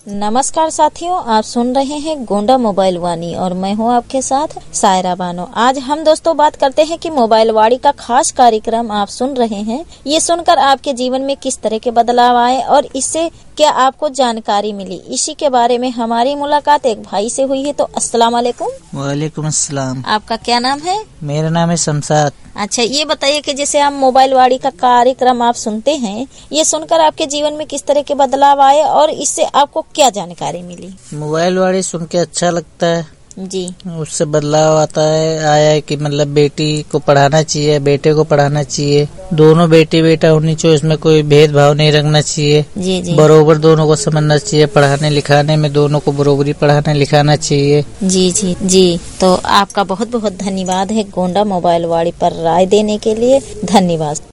नमस्कार साथियों, आप सुन रहे हैं गोंडा मोबाइल वाणी और मैं हूं आपके साथ सायरा बानो। आज हम दोस्तों बात करते हैं कि मोबाइल वाणी का खास कार्यक्रम आप सुन रहे हैं, ये सुनकर आपके जीवन में किस तरह के बदलाव आए और इससे क्या आपको जानकारी मिली, इसी के बारे में हमारी मुलाकात एक भाई से हुई है। तो अस्सलाम वालेकुम। वालेकुम अस्सलाम। आपका क्या नाम है? मेरा नाम है शमशाद। अच्छा, ये बताइए कि जैसे आप मोबाइल वाणी का कार्यक्रम आप सुनते हैं, ये सुनकर आपके जीवन में किस तरह के बदलाव आए और इससे आपको क्या जानकारी मिली? मोबाइल वाणी सुन के अच्छा लगता है जी। उससे बदलाव आया है कि मतलब बेटी को पढ़ाना चाहिए, बेटे को पढ़ाना चाहिए, दोनों बेटी बेटा होनी चाहिए, उसमें कोई भेदभाव नहीं रखना चाहिए। जी जी। बरोबर दोनों को समझना चाहिए, पढ़ाने लिखाने में दोनों को बरोबरी पढ़ाना लिखाना चाहिए। जी जी जी। तो आपका बहुत बहुत धन्यवाद है गोंडा मोबाइल वाणी पर राय देने के लिए। धन्यवाद।